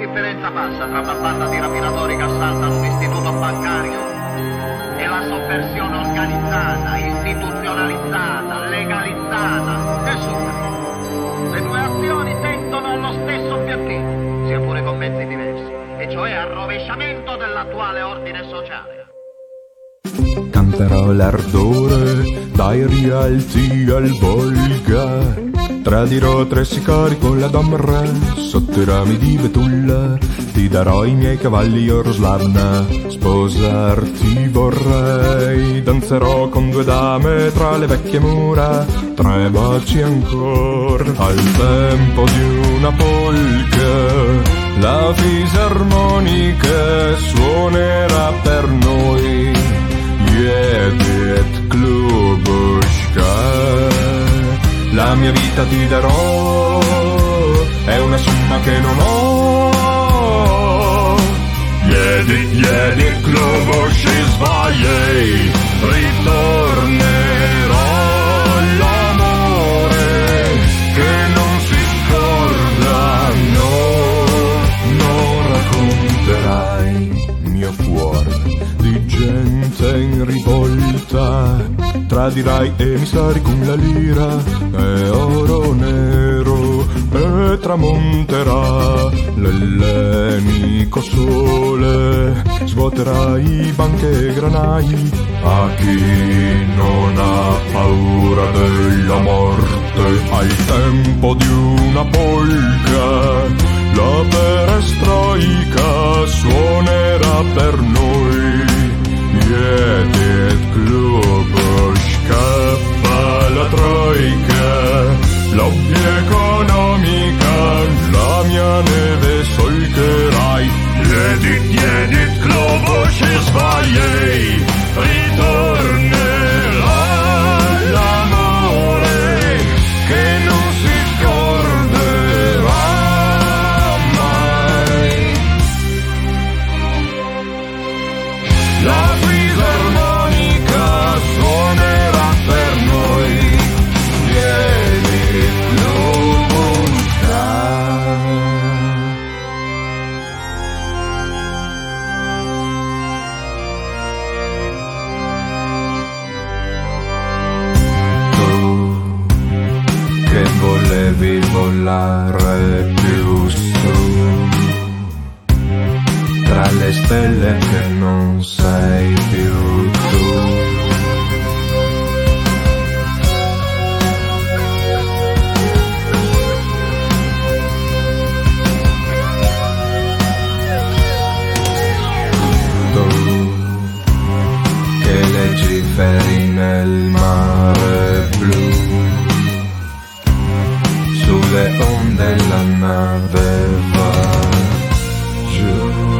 differenza passa tra una banda di rapinatori che assaltano un istituto bancario e la sovversione organizzata, istituzionalizzata, legalizzata? Nessuna. Le due azioni tendono allo stesso obiettivo, sia pure con mezzi diversi, e cioè al rovesciamento dell'attuale ordine sociale. Canterò l'ardore dai rialti al Volga, tradirò 3 sicari con la damra sotto i rami di betulla, ti darò i miei cavalli Oroslavna, sposarti vorrei, danzerò con 2 dame tra le vecchie mura, 3 baci ancora al tempo di una polka, la fisarmonica suonerà per noi, jedet klubushka. La mia vita ti darò, è una somma che non ho. Jedit klubushi svajej, ritornerò l'amore che non si scorda, non racconterai mio cuore di gente in rivolta, tradirai emissari con la lira e oro nero, e tramonterà l'ellenico sole, svuoterai banche e granai a chi non ha paura della morte. Al tempo di una polka la perestroika suonerà per noi, jedet klubushka, fa la troika, lobby economica, la mia neve solcherai, jedit klubushi svajej, ritornerà l'amore che non si scorderà mai. La fisarmonica suonerà per noi, jedit klubushka. Tu che volevi volare più su, tra le stelle che non sei più tu. Tu che legiferi nel mare blu, sulle onde la nave va giù.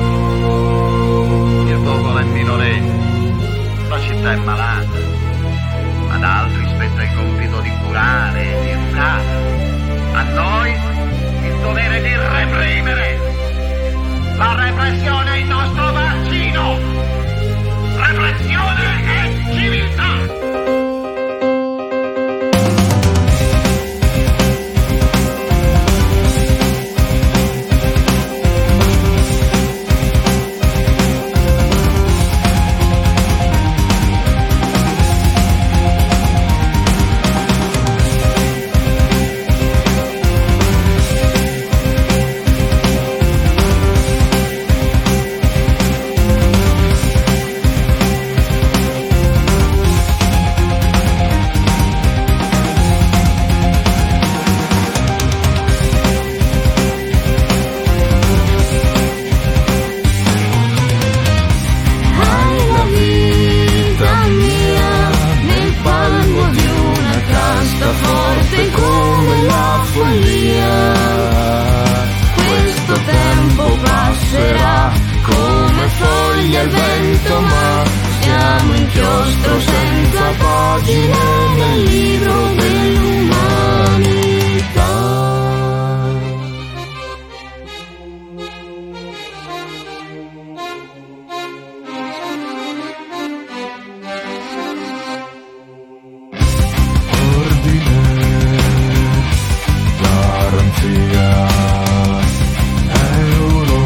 Il popolo è minorenne, la città è malata, ad altri spetta il compito di curare e di educare, a noi il dovere di reprimere. La repressione è il nostro vaccino, repressione è civiltà. Garanzia è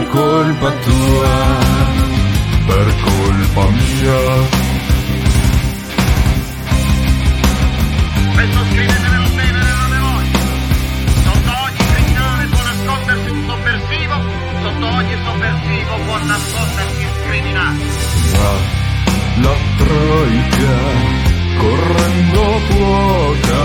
colpa tua, per colpa mia. Questo scrivetevelo bene nella memoria. Sotto ogni criminale può nascondersi un sovversivo, sotto ogni sovversivo può nascondersi il criminale. Ma la troika correndo può